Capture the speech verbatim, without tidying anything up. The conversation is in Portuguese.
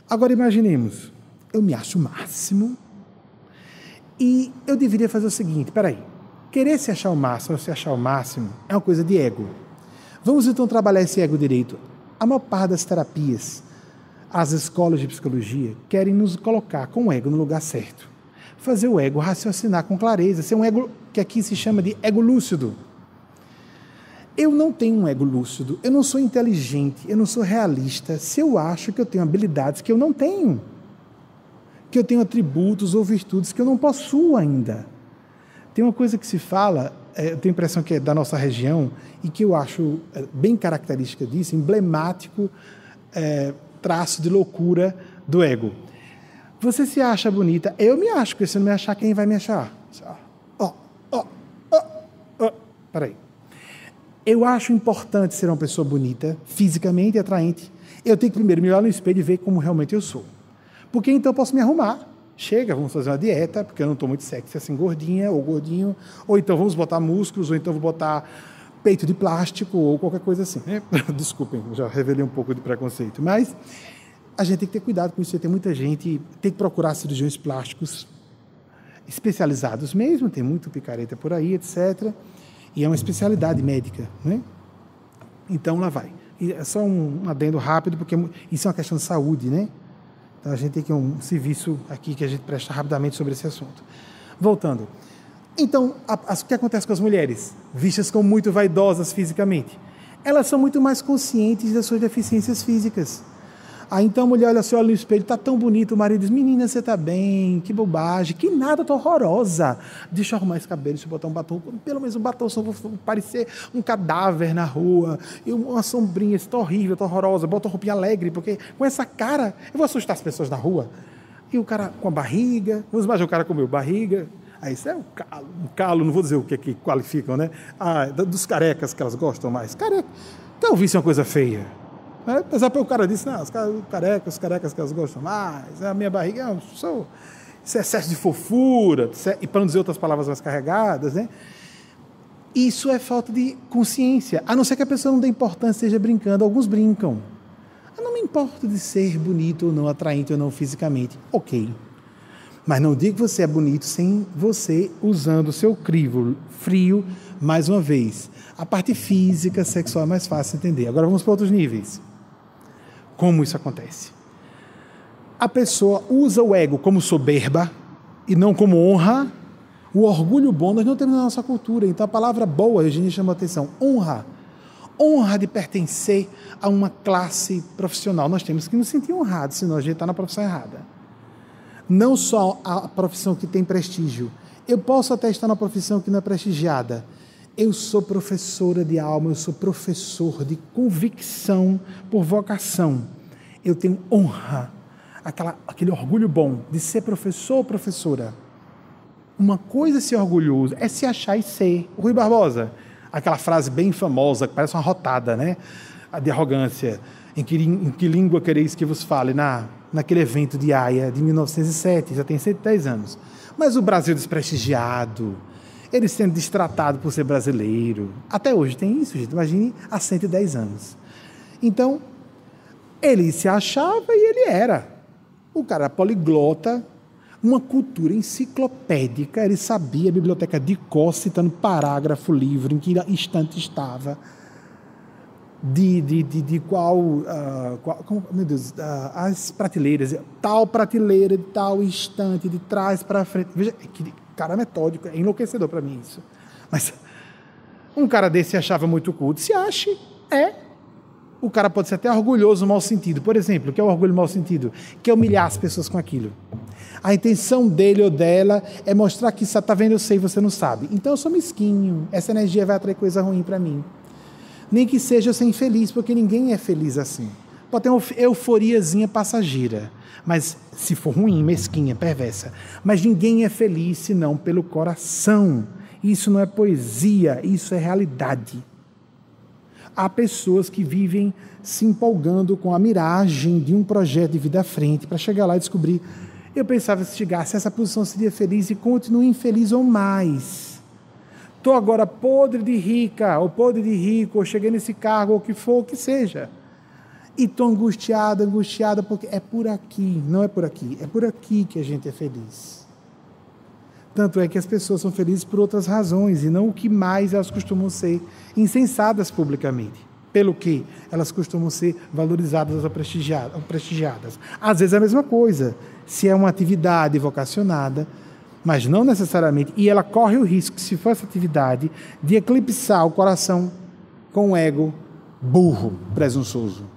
Agora imaginemos, eu me acho o máximo e eu deveria fazer o seguinte, peraí, querer se achar o máximo ou se achar o máximo é uma coisa de ego. Vamos então trabalhar esse ego direito. A maior parte das terapias, as escolas de psicologia, querem nos colocar com o ego no lugar certo. Fazer o ego raciocinar com clareza, ser um ego que aqui se chama de ego lúcido. Eu não tenho um ego lúcido, eu não sou inteligente, eu não sou realista se eu acho que eu tenho habilidades que eu não tenho, que eu tenho atributos ou virtudes que eu não possuo ainda. Tem uma coisa que se fala, é, eu tenho a impressão que é da nossa região, e que eu acho é, bem característica disso, emblemático é, traço de loucura do ego. Você se acha bonita? Eu me acho, porque se eu não me achar, quem vai me achar? Ó, ó, ó, ó, peraí. Eu acho importante ser uma pessoa bonita, fisicamente atraente. Eu tenho que primeiro me olhar no espelho e ver como realmente eu sou. Porque então eu posso me arrumar. Chega, vamos fazer uma dieta, porque eu não estou muito sexy assim, gordinha ou gordinho. Ou então vamos botar músculos, ou então vou botar peito de plástico, ou qualquer coisa assim. Desculpem, já revelei um pouco de preconceito. Mas a gente tem que ter cuidado com isso. Tem muita gente, tem que procurar cirurgiões plásticos especializados mesmo, tem muito picareta por aí, etcétera. E é uma especialidade médica, né? Então, lá vai. E é só um adendo rápido, porque isso é uma questão de saúde, né? Então, a gente tem que um serviço aqui que a gente presta rapidamente sobre esse assunto. Voltando. Então, a, a, o que acontece com as mulheres? Vistas como muito vaidosas fisicamente. Elas são muito mais conscientes das suas deficiências físicas. Aí, então, a mulher olha, se olha no espelho, está tão bonito, o marido diz, menina, você está bem, que bobagem, que nada, tô horrorosa. Deixa eu arrumar esse cabelo, deixa eu botar um batom, pelo menos um batom, só vou parecer um cadáver na rua, e uma sombrinha, está horrível, está horrorosa, bota uma roupinha alegre, porque com essa cara, eu vou assustar as pessoas na rua. E o cara com a barriga, vamos imaginar o cara comeu barriga, aí isso é um calo, um calo, não vou dizer o que é que qualificam, né? Ah, dos carecas que elas gostam mais. Careca, então isso é uma coisa feia. Né? Apesar que o cara disse, não, os carecas, os carecas que elas gostam mais, a minha barriga, eu sou, isso é excesso de fofura, e para não dizer outras palavras mais carregadas, né? Isso é falta de consciência, a não ser que a pessoa não dê importância, esteja brincando, alguns brincam. Eu não me importo de ser bonito ou não, atraente ou não fisicamente, ok. Mas não diga que você é bonito sem você usando o seu crivo frio, mais uma vez. A parte física, sexual é mais fácil de entender. Agora vamos para outros níveis. Como isso acontece? A pessoa usa o ego como soberba e não como honra. O orgulho bom nós não temos na nossa cultura. Então a palavra boa, a gente chama a atenção, honra. Honra de pertencer a uma classe profissional. Nós temos que nos sentir honrados, senão a gente está na profissão errada. Não só a profissão que tem prestígio. Eu posso até estar na profissão que não é prestigiada. Eu sou professora de alma, eu sou professor de convicção por vocação. Eu tenho honra, aquela, aquele orgulho bom de ser professor ou professora. Uma coisa é ser orgulhoso, é se achar e ser. O Rui Barbosa, aquela frase bem famosa, que parece uma rotada, né? A de arrogância. Em que, em que língua quereis que vos fale? Na, naquele evento de Haia, de mil novecentos e sete, já tem cento e dez anos. Mas o Brasil desprestigiado, ele sendo destratado por ser brasileiro. Até hoje tem isso, gente. Imagine há cento e dez anos. Então, ele se achava e ele era. O cara poliglota, uma cultura enciclopédica. Ele sabia a biblioteca de cor, citando parágrafo, livro, em que instante estava, de, de, de, de qual, uh, qual como, meu Deus, uh, as prateleiras, tal prateleira de tal instante, de trás para frente. Veja, que cara metódico, é enlouquecedor para mim isso. Mas um cara desse se achava muito culto, se ache, é. O cara pode ser até orgulhoso no mau sentido. Por exemplo, o que é o orgulho no mau sentido? Que é humilhar as pessoas com aquilo. A intenção dele ou dela é mostrar que está vendo, eu sei, você não sabe. Então eu sou mesquinho, essa energia vai atrair coisa ruim para mim. Nem que seja eu ser infeliz, porque ninguém é feliz assim. Pode ter uma euforiazinha passageira, mas se for ruim, mesquinha, perversa. Mas ninguém é feliz senão pelo coração. Isso não é poesia, isso é realidade. Há pessoas que vivem se empolgando com a miragem de um projeto de vida à frente para chegar lá e descobrir. Eu pensava que se chegasse a essa posição seria feliz e continuo infeliz ou mais. Estou agora podre de rica, ou podre de rico, ou cheguei nesse cargo, ou o que for, o que seja. E estou angustiada, angustiada, porque é por aqui, não é por aqui, é por aqui que a gente é feliz. Tanto é que as pessoas são felizes por outras razões, e não o que mais elas costumam ser insensadas publicamente. Pelo que elas costumam ser valorizadas ou prestigiadas. Às vezes é a mesma coisa, se é uma atividade vocacionada, mas não necessariamente, e ela corre o risco, se for essa atividade, de eclipsar o coração com o ego burro, presunçoso.